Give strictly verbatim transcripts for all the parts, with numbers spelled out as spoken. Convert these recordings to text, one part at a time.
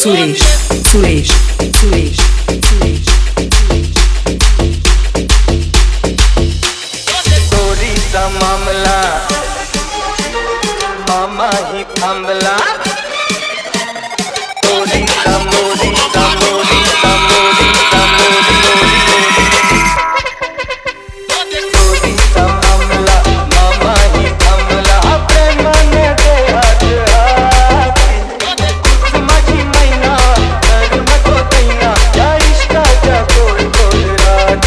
सुरेश सुरेश सुरेश सुरेश चोरीचा मामला मामा ही थांबला चोरीचा मोरीचा मोरीचा मोरीचा मोरी चोरीचा मामला मामा ही थांबला प्रेमाने देहात हाती माझी मैना तर नको तैना या इश्काच्या गोड गोड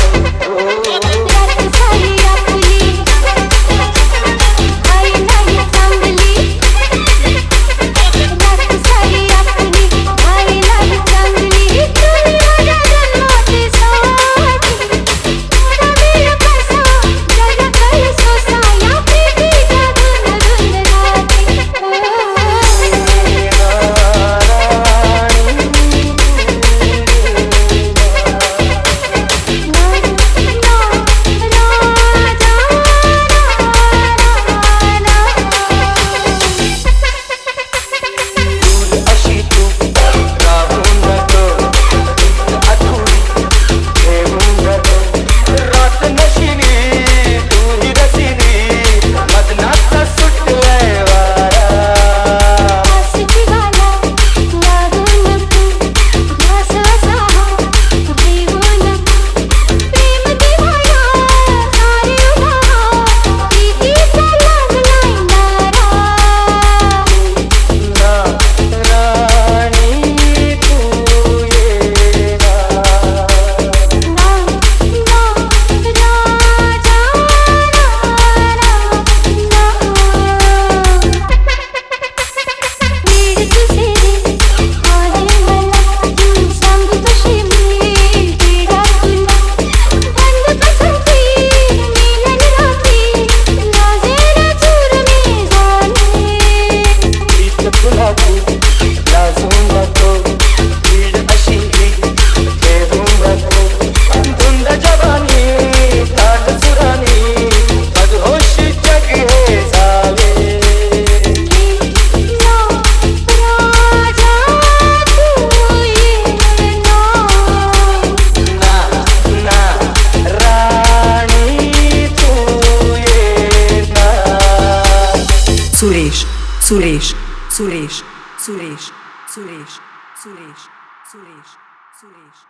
सुरेश सुरेश सुरेश सुरेश सुरेश सुरेश सुरेश सुरेश